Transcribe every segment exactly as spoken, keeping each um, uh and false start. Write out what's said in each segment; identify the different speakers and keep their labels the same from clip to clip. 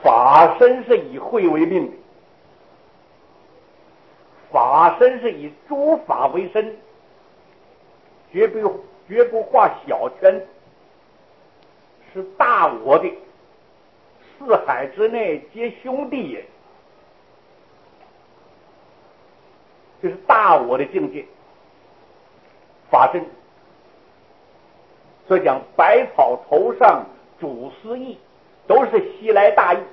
Speaker 1: 法身是以慧为命的，法身是以诸法为身，绝不绝不画小圈，是大我的，四海之内皆兄弟也，这是大我的境界，法身。所以讲百草头上主思义，都是西来大义。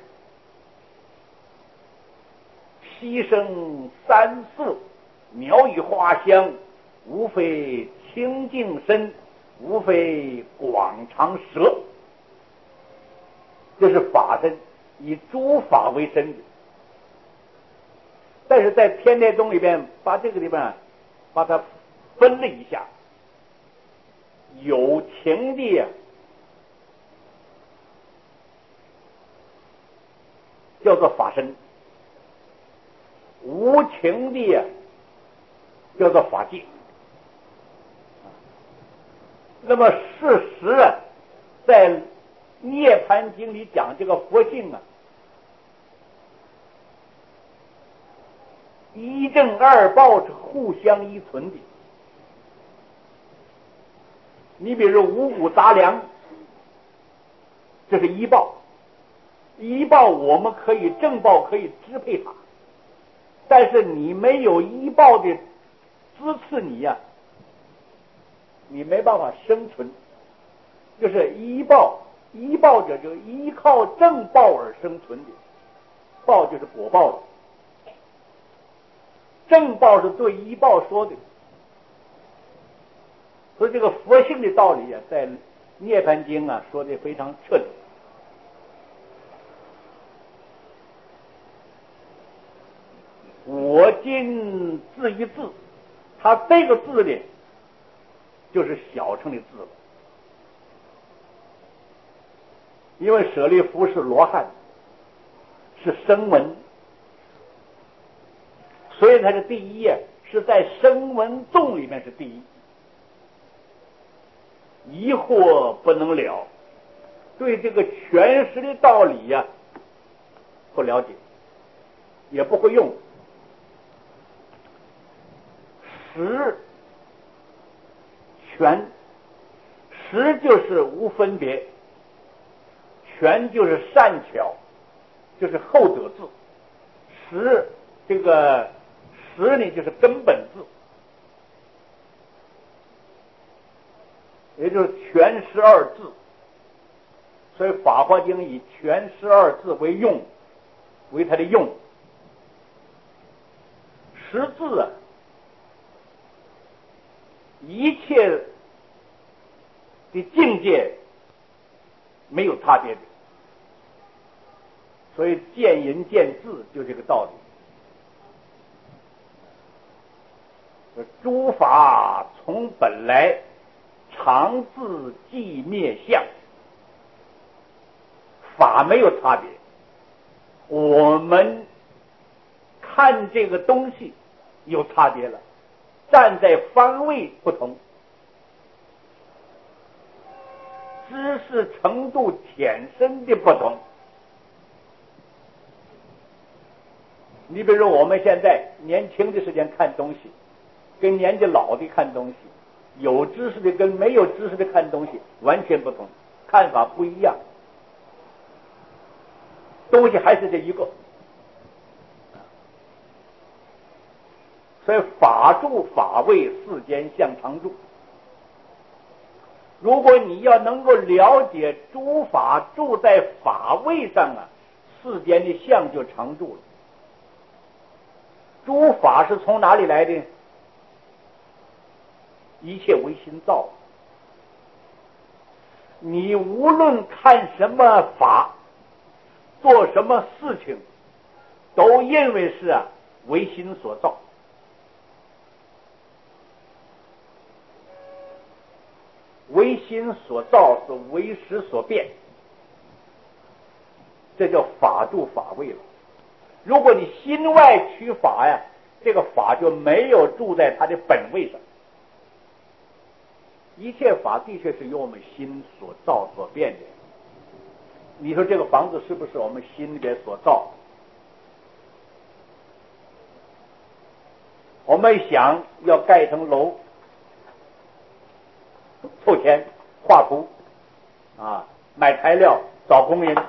Speaker 1: 溪声山色，鸟语花香，无非清净身，无非广长舌。这是法身，以诸法为身的。但是在天台宗里边，把这个地方把它分了一下，有情的呀，叫做法身；无情的呀，叫做法界。那么事实啊，在《涅槃经》里讲这个佛性啊，一正二报是互相依存的。你比如五谷杂粮，这是依报，依报我们可以正报可以支配它，但是你没有依报的支持你呀、啊，你没办法生存。就是依报，依报者就依靠正报而生存的，报就是果报的，正报是对依报说的。所以这个佛性的道理啊，在《涅槃经》啊说的非常彻底。我今字一字，它这个字呢，就是小乘的字了。因为舍利弗是罗汉，是声闻，所以他的第一啊，是在声闻众里面是第一。疑惑不能了，对这个权实的道理呀、啊、不了解，也不会用。实权，实就是无分别，权就是善巧，就是后者字。实这个实呢，就是根本字。也就是全十二字，所以《法华经》以全十二字为用，为它的用。十字啊，一切的境界没有差别的，所以见人见智就这个道理。诸法从本来，常自寂灭相，法没有差别。我们看这个东西有差别了，站在方位不同，知识程度浅深的不同。你比如我们现在年轻的时间看东西，跟年纪老的看东西，有知识的跟没有知识的看东西完全不同，看法不一样，东西还是这一个。所以法住法位，世间相常住。如果你要能够了解诸法住在法位上啊，世间的相就常住了。诸法是从哪里来的？一切唯心造。你无论看什么法，做什么事情，都认为是啊唯心所造。唯心所造是唯识所变，这叫法住法位了。如果你心外取法呀，这个法就没有住在它的本位上。一切法的确是由我们心所造所变的。 你说这个房子是不是我们心里边所造？我们想要盖一层楼，凑钱画图啊，买材料，找工人，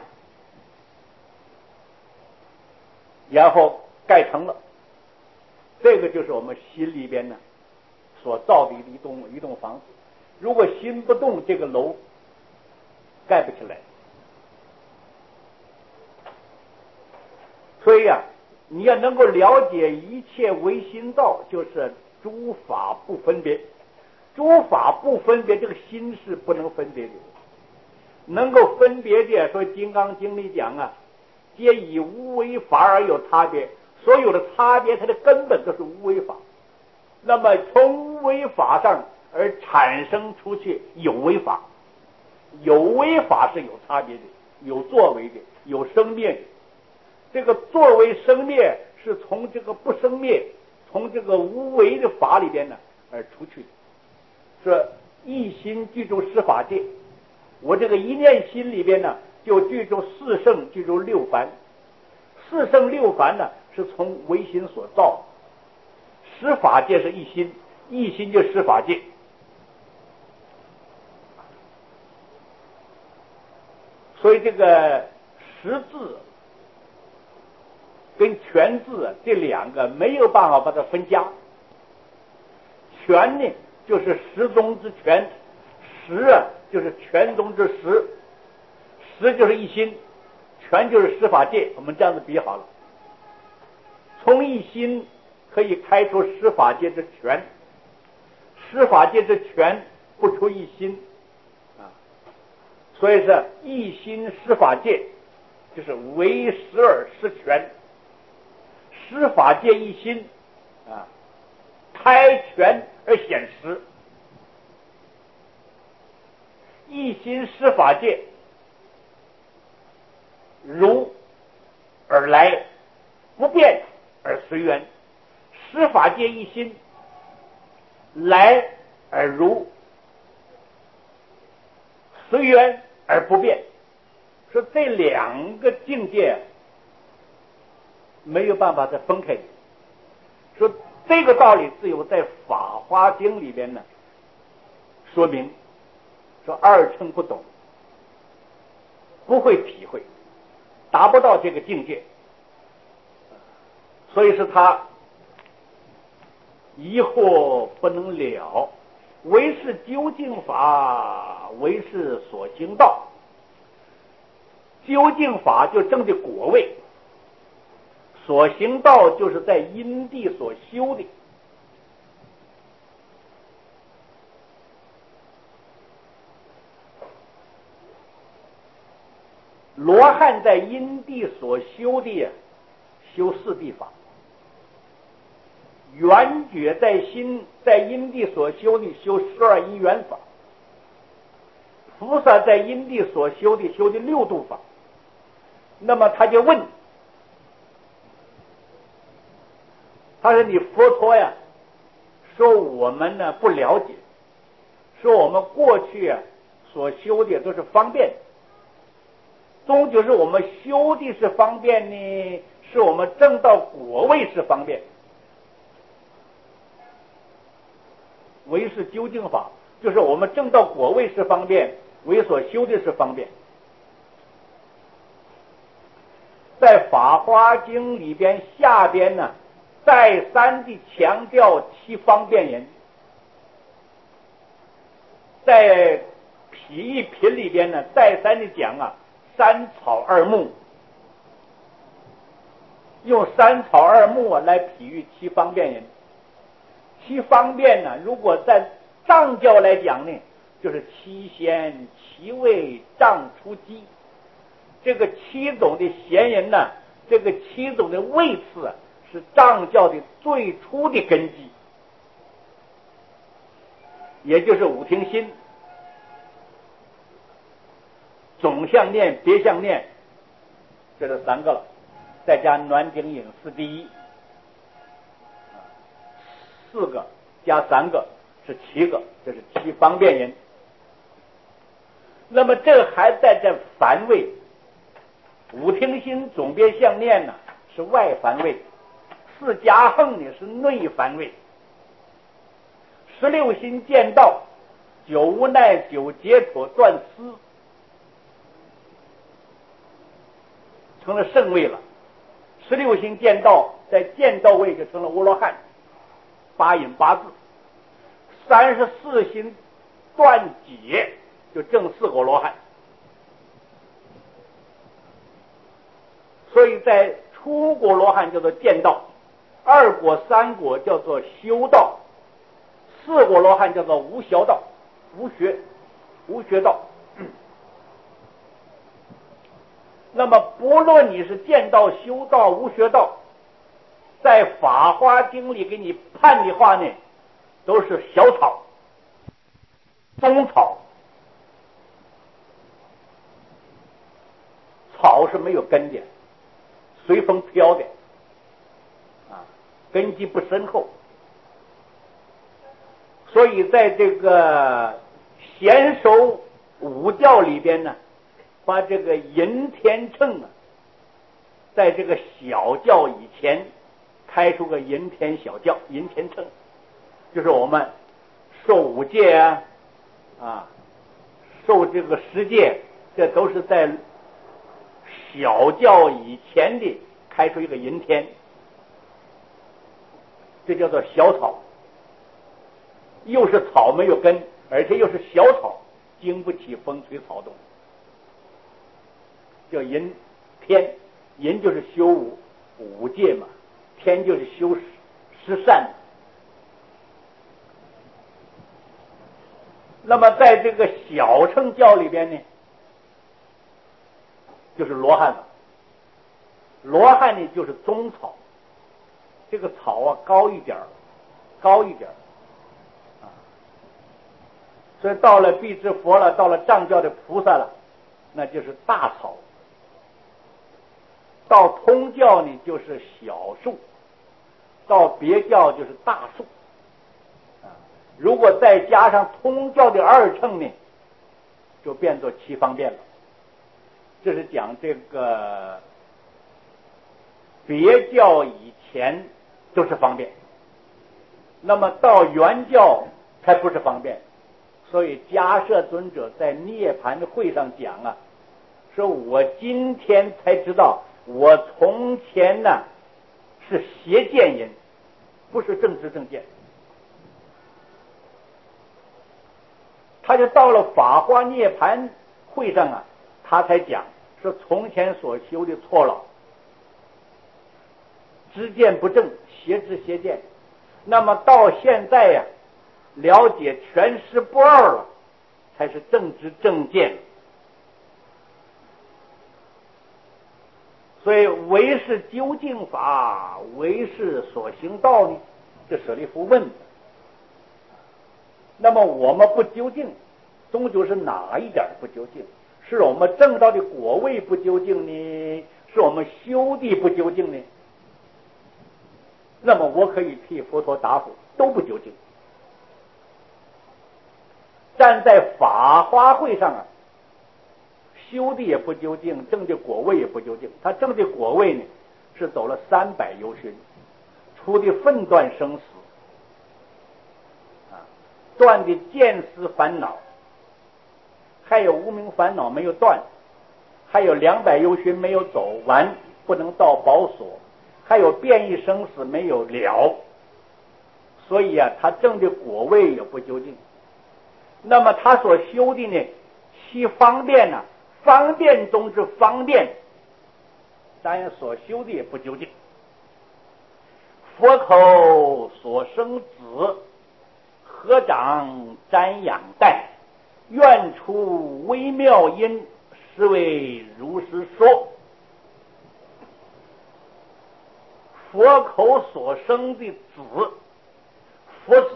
Speaker 1: 然后盖成了。这个就是我们心里边呢所造的一栋一栋房子。如果心不动，这个楼盖不起来。所以呀、啊，你要能够了解一切唯心造，就是诸法不分别。诸法不分别，这个心是不能分别的。能够分别的，所以《金刚经》里讲啊，皆以无为法而有差别。所有的差别，它的根本都是无为法。那么从无为法上而产生出去有为法，有为法是有差别的，有作为的，有生灭的。这个作为生灭是从这个不生灭，从这个无为的法里边呢而出去的。说一心具足十法界，我这个一念心里边呢就具足四圣，具足六凡。四圣六凡呢是从唯心所造，十法界是一心，一心就十法界。所以这个十字跟全字这两个没有办法把它分家。全呢就是十中之全，十啊就是全中之十，十就是一心，全就是十法界。我们这样子比好了，从一心可以开出十法界之全，十法界之全不出一心啊，所以是一心十法界，就是唯十而十全，十法界一心啊，开全而显实。一心十法界，如而来，不变而随缘。十法界一心，来而如，随缘而不变。说这两个境界没有办法再分开的。说这个道理只有在《法华经》里边呢说明。说二乘不懂，不会体会，达不到这个境界，所以是他疑惑不能了。唯是究竟法，唯是所行道。究竟法就证的果位，所行道就是在因地所修的。罗汉在因地所修的修四谛法，圆觉在心在因地所修的修十二因缘法，菩萨在因地所修的修的六度法。那么他就问，他说你佛陀呀，说我们呢不了解，说我们过去啊所修的都是方便，终究是我们修的是方便呢，是我们证到果位是方便。唯是究竟法，就是我们证到果位是方便，为所修的是方便。在《法华经》里边下边呢，再三地强调其方便人。在《譬喻品》里边呢，再三地讲啊，三草二木，用三草二木啊来比喻其方便人。其方便呢，如果在藏教来讲呢，就是七贤七位藏出机。这个七种的贤人呢，这个七种的位次啊，是藏教的最初的根基，也就是五听心、总相念、别相念，这是三个了，再加暖顶饮四第一，四个加三个是七个，这是七方便人。那么这还在这凡位， 五听心总别相念呢是外凡位，四夹横呢是内凡位，十六心见道，九无奈，九解脱，断思，成了圣位了。十六心见道，在见道位就成了阿罗汉，八隐八字。三十四心断解，就正四阿罗汉。所以在初果罗汉叫做见道，二果三果叫做修道，四果罗汉叫做无学道，无学无学道。那么不论你是见道、修道、无学道，在法华经里给你判的话呢，都是小草、中草，草是没有根的，随风飘的啊，根基不深厚。所以在这个贤首五教里边呢，把这个寅天秤啊，在这个小教以前开出个寅天小教，寅天秤就是我们受五戒啊，啊，受这个十戒，这都是在小教以前的开出一个寅天，这叫做小草，又是草没有根，而且又是小草，经不起风吹草动，叫寅天。寅就是修五五戒嘛，天就是修十善。那么在这个小乘教里边呢，就是罗汉了。罗汉呢就是中草，这个草啊高一点高一点啊。所以到了辟支佛了，到了藏教的菩萨了，那就是大草。到通教呢就是小树，到别教就是大树啊。如果再加上通教的二乘呢，就变作七方便了。这是讲这个别教以前都是方便，那么到原教才不是方便。所以迦摄尊者在涅盘会上讲啊，说我今天才知道我从前呢是邪见人，不是正知正见。他就到了法华涅盘会上啊，他才讲说从前所修的错了，知见不正，邪知邪见。那么到现在呀、啊，了解全师不二了，才是正知正见。所以唯是究竟法，唯是所行道呢？这舍利弗问的。那么我们不究竟，终究是哪一点不究竟？是我们证到的果位不究竟呢？是我们修的不究竟呢？那么我可以替佛陀答复，都不究竟。站在法华会上啊，修的也不究竟，证的果位也不究竟。他证的果位呢，是走了三百由旬，出的分断生死啊，断的见思烦恼，还有无明烦恼没有断，还有两百由旬没有走完，不能到宝所，还有变异生死没有了。所以啊，他证的果位也不究竟。那么他所修的呢，其方便呢、啊？方便中之方便，当然所修的也不究竟。佛口所生子，合掌瞻仰待，愿出微妙音，是为如实说。佛口所生的子，佛子。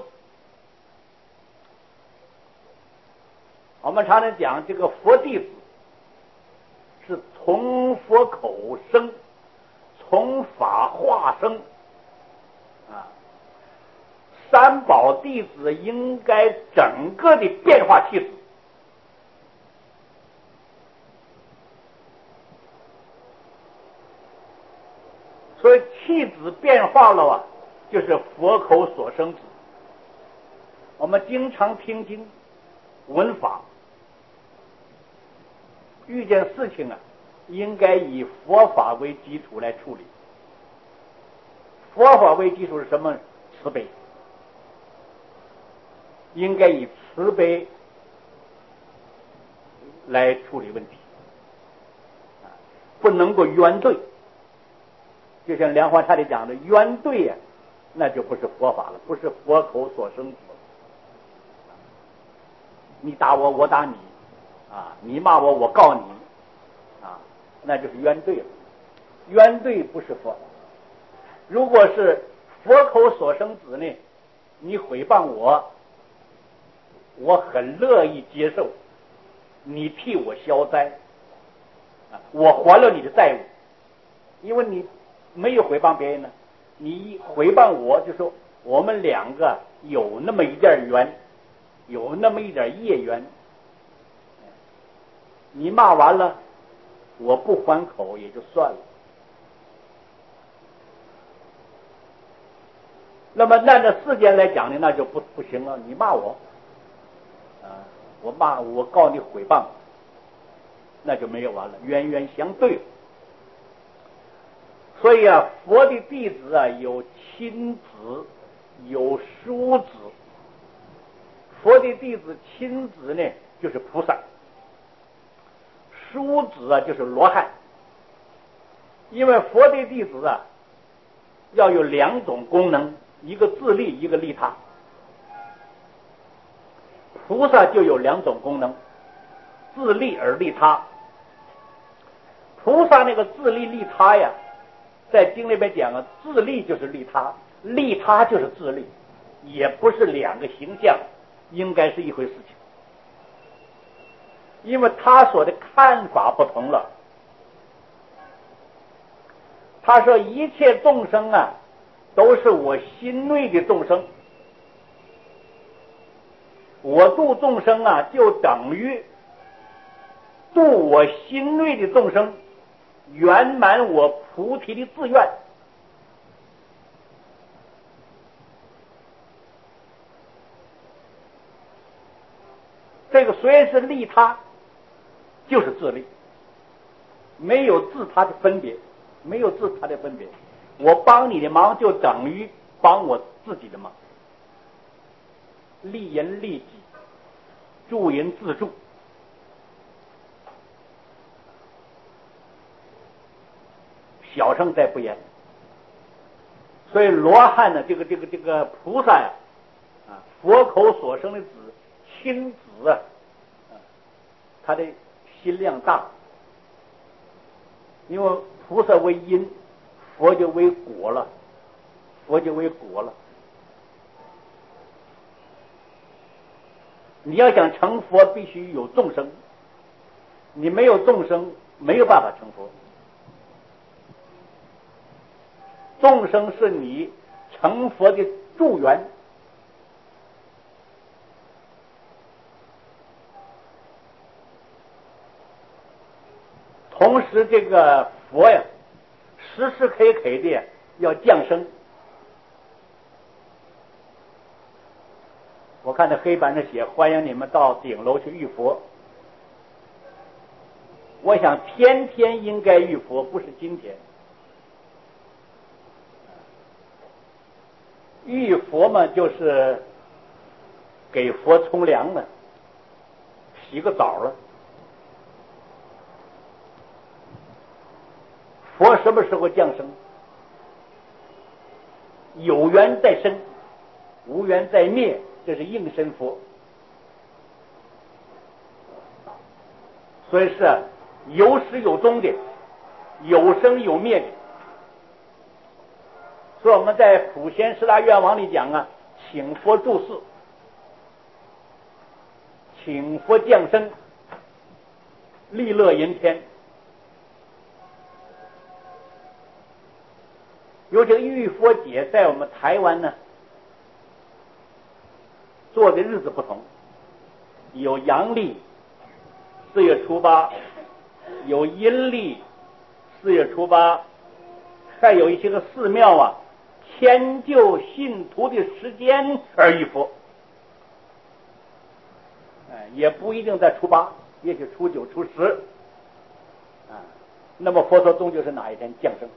Speaker 1: 我们常常讲这个佛弟子是从佛口生，从法化生啊。三宝弟子应该整个的变化气质。 所以气子变化了啊，就是佛口所生子。我们经常听经闻法，遇见事情啊，应该以佛法为基础来处理。佛法为基础是什么？慈悲，应该以慈悲来处理问题，不能够冤对。就像莲花禅里讲的，冤对呀、啊，那就不是佛法了，不是佛口所生子。你打我，我打你，啊，你骂我，我告你，啊，那就是冤对了。冤对不是佛法。如果是佛口所生子呢，你诽谤我，我很乐意接受，你替我消灾，啊，我还了你的债务，因为你没有诽谤别人呢，你诽谤我，就说我们两个有那么一点缘，有那么一点业缘，你骂完了，我不还口也就算了。那么按照世间来讲呢，那就不不行了。你骂我，啊，我骂我告你诽谤，那就没有完了，冤冤相对。所以啊，佛的弟子啊，有亲子，有叔子。佛的弟子亲子呢，就是菩萨；叔子啊，就是罗汉。因为佛的弟子啊，要有两种功能，一个自利，一个利他。菩萨就有两种功能，自利而利他。菩萨那个自利利他呀，在经里边讲啊，自利就是利他，利他就是自利，也不是两个形象，应该是一回事情。因为他所的看法不同了。他说一切众生啊，都是我心内的众生，我度众生啊，就等于度我心内的众生，圆满我菩提的自愿。这个虽然是利他，就是自利，没有自他的分别，没有自他的分别。我帮你的忙就等于帮我自己的忙，利人利己，助人自助。小乘再不言。所以罗汉呢，这个这个这个菩萨呀，啊，佛口所生的子亲子啊，他的心量大，因为菩萨为因，佛就为果了，佛就为果了。你要想成佛，必须有众生，你没有众生，没有办法成佛。众生是你成佛的助缘。同时这个佛呀，时时刻刻的要降生。我看到黑板上写欢迎你们到顶楼去遇佛，我想天天应该遇佛，不是今天。遇佛嘛，就是给佛冲凉了，洗个澡了。佛什么时候降生？有缘在生，无缘在灭，这是应身佛。所以是有始有终的，有生有灭的。所以我们在普贤十大愿望里讲啊，请佛住世，请佛降生，利乐人天。尤其浴佛节在我们台湾呢，做的日子不同，有阳历四月初八，有阴历四月初八， 还有一些个寺庙啊，迁就信徒的时间而遇佛，哎，也不一定在初八，也许初九、初十，啊，那么佛陀终究是哪一天降生？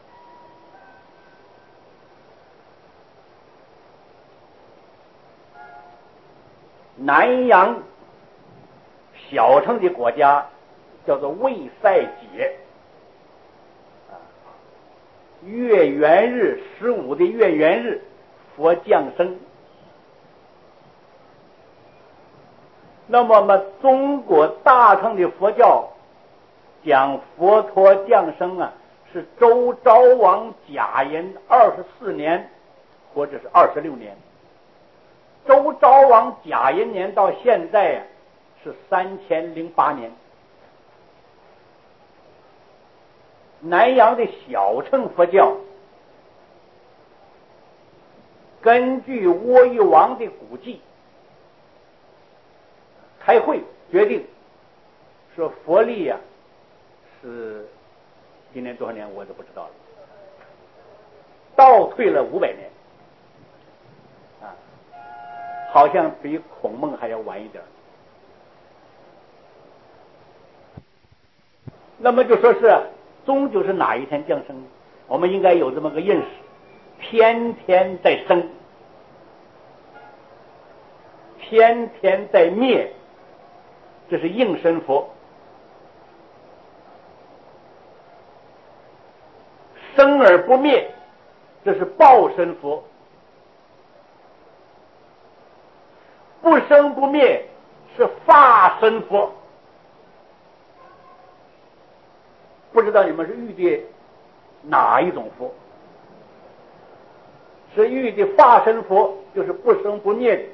Speaker 1: 南洋小乘的国家叫做卫塞节，啊，月圆日十五的月圆日，佛降生。那么么中国大乘的佛教讲佛陀降生啊，是周昭王甲寅二十四年，或者是二十六年。周昭王甲寅年到现在啊，是三千零八年。南洋的小乘佛教根据倭豫王的古迹开会决定说佛历啊是今年多少年我都不知道了，倒退了五百年啊，好像比孔孟还要晚一点。那么就说是终究是哪一天降生，我们应该有这么个认识，天天在生，天天在灭，这是应身佛。生而不灭，这是报身佛。不生不灭是法身佛。不知道你们是遇的哪一种佛？是遇的法身佛，就是不生不灭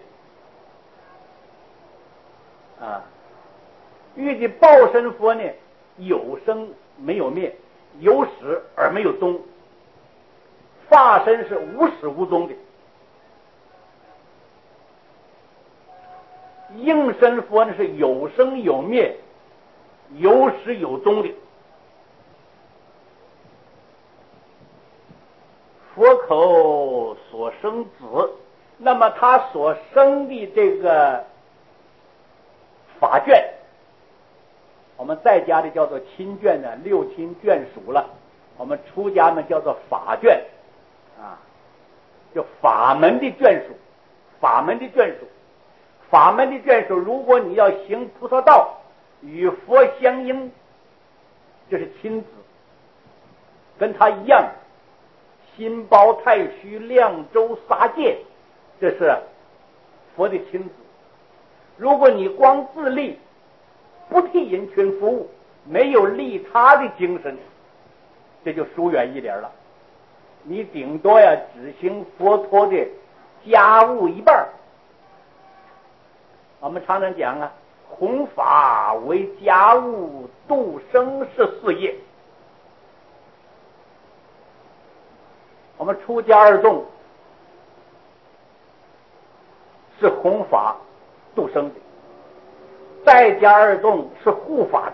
Speaker 1: 的啊。遇的报身佛呢，有生没有灭，有始而没有终。法身是无始无终的。应身佛呢是有生有灭，有始有终的。佛口所生子，那么他所生的这个法卷，我们在家的叫做亲卷呢，六亲眷属了。我们出家们叫做法卷啊，就法门的眷属，法门的眷属，法门的眷属。如果你要行菩萨道，与佛相应，这是亲子，跟他一样。心包太虚、量周撒界，这是佛的亲子。如果你光自利，不替人群服务，没有利他的精神，这就疏远一点了。你顶多呀只行佛陀的家务一半。我们常常讲啊，弘法为家务，度生是事业。我们出家二众是弘法度生的，在家二众是护法的，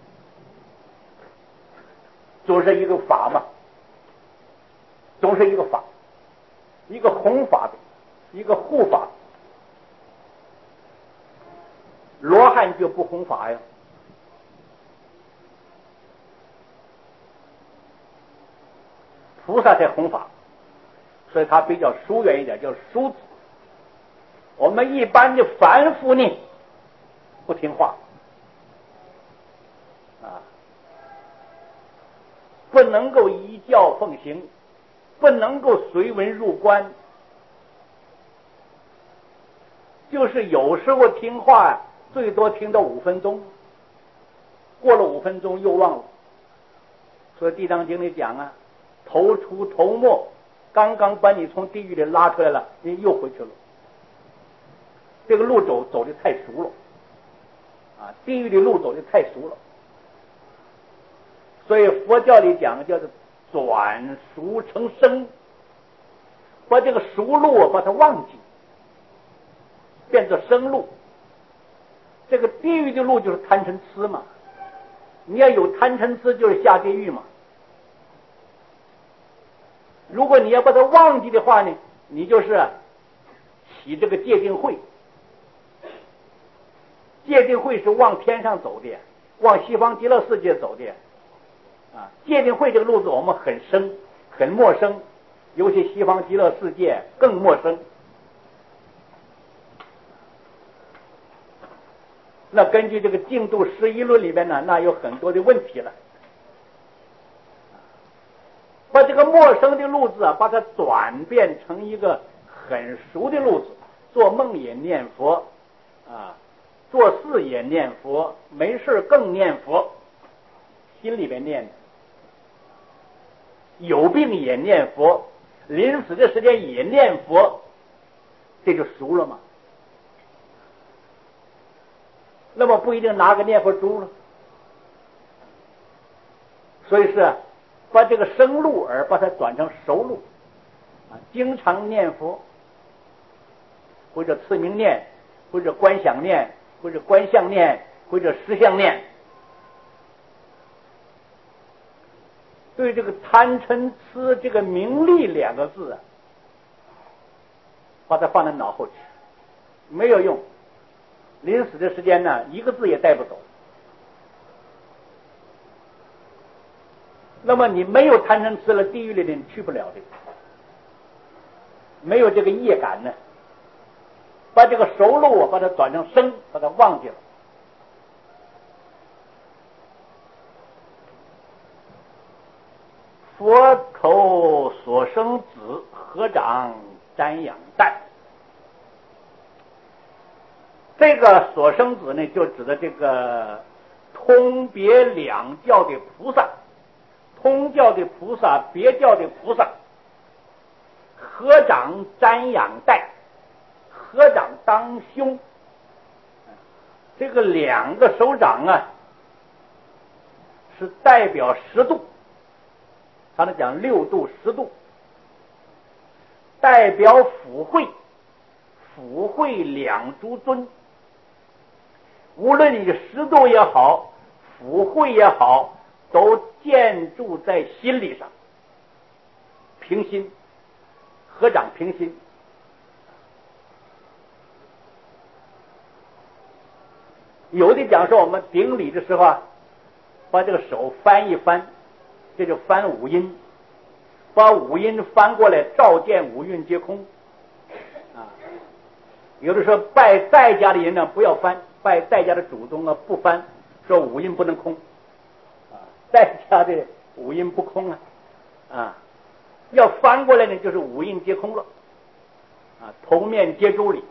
Speaker 1: 总是一个法嘛，总是一个法，一个弘法的，一个护法的。罗汉就不弘法呀，菩萨才弘法，所以他比较疏远一点，叫疏子。我们一般的凡夫呢，不听话啊，不能够依教奉行，不能够随文入观，就是有时候听话最多听到五分钟，过了五分钟又忘了。所以《地藏经》里讲啊，头出头没，刚刚把你从地狱里拉出来了，你又回去了。这个路走走的太熟了啊，地狱的路走的太熟了。所以佛教里讲叫做转熟成生，把这个熟路把它忘记，变作生路。这个地狱的路就是贪嗔痴嘛，你要有贪嗔痴就是下地狱嘛。 如果你要把它忘记的话呢，你就是起这个戒定慧。戒定慧是往天上走的，往西方极乐世界走的啊。戒定慧这个路子我们很深很陌生，尤其西方极乐世界更陌生。那根据这个净度十一论里面呢，那有很多的问题了。把这个陌生的路子啊，把它转变成一个很熟的路子，做梦也念佛啊，做事也念佛，没事更念佛，心里边念的，有病也念佛，临死的时间也念佛，这就熟了吗？那么不一定拿个念佛珠了。所以是把这个生路而把它转成熟路啊，经常念佛，或者持名念，或者观想念，或者观相念，或者实相念，对这个贪嗔痴这个名利两个字啊，把它放在脑后去，没有用。临死的时间呢，一个字也带不走。那么你没有贪嗔痴了，地狱里你去不了的，没有这个业感呢。把这个熟路啊，把它转成生，把它忘记了。佛口所生子，合掌瞻仰待。这个所生子呢，就指的这个通别两教的菩萨，通教的菩萨，别教的菩萨，合掌瞻仰待，合掌当胸。这个两个手掌啊，是代表十度，他们讲六度十度，代表辅会，辅会两诸尊。无论你十度也好，辅会也好，都建筑在心理上，平心，合掌平心。有的讲说我们顶礼的时候啊，把这个手翻一翻，这就翻五阴，把五阴翻过来，照见五蕴皆空啊。有的说拜在家的人呢，不要翻，拜在家的祖宗啊不翻，说五阴不能空啊，在家的五阴不空啊啊，要翻过来呢，就是五阴皆空了啊，同面皆诸理。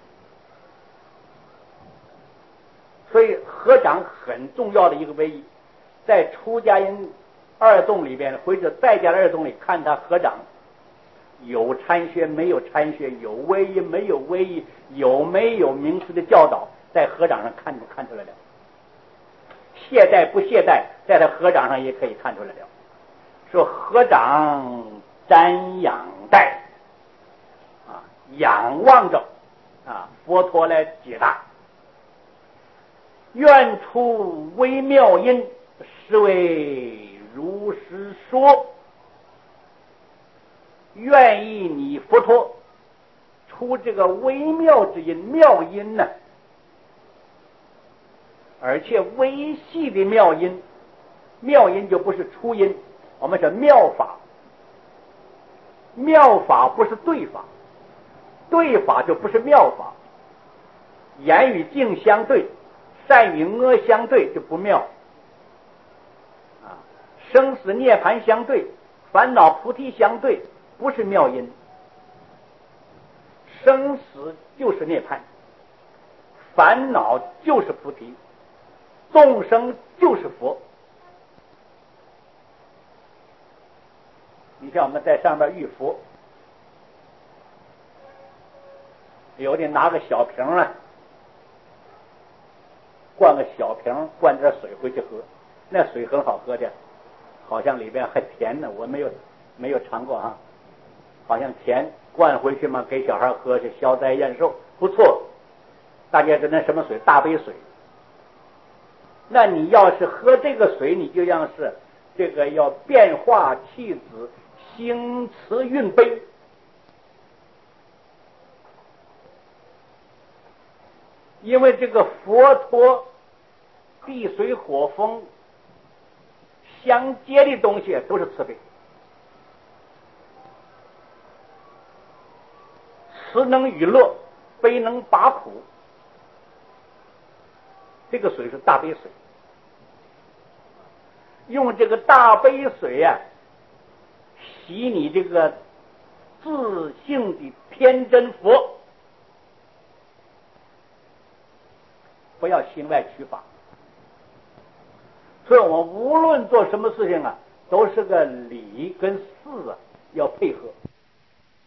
Speaker 1: 所以合掌很重要的一个威仪，在出家人二众里边，或者在家的二众里看他合掌，有参学没有参学，有威仪没有威仪，有没有名师的教导，在合掌上看就看出来了。懈怠不懈怠，在他合掌上也可以看出来了。说合掌瞻仰待啊，仰望着啊佛陀来解答。愿出微妙音，是为如实说。愿意你佛陀出这个微妙之音，妙音呢，而且微细的妙音，妙音就不是初音，我们说妙法，妙法不是对法，对法就不是妙法，言语境相对，善与恶相对就不妙啊，生死涅槃相对，烦恼菩提相对，不是妙音。生死就是涅槃，烦恼就是菩提，众生就是佛。你像我们在上面遇佛，有的拿个小瓶啊，灌个小瓶，灌点水回去喝，那水很好喝的，好像里边还甜呢，我没有没有尝过啊，好像甜，灌回去嘛，给小孩喝是消灾延寿，不错。大家知道那什么水？大杯水。那你要是喝这个水，你就像是这个要变化气子， 行慈运悲。因为这个佛陀地水火风相接的东西都是慈悲，慈能娱乐，悲能拔苦。这个水是大悲水，用这个大悲水啊，洗你这个自性的天真佛，不要心外取法。所以我们无论做什么事情啊，都是个理跟事啊要配合。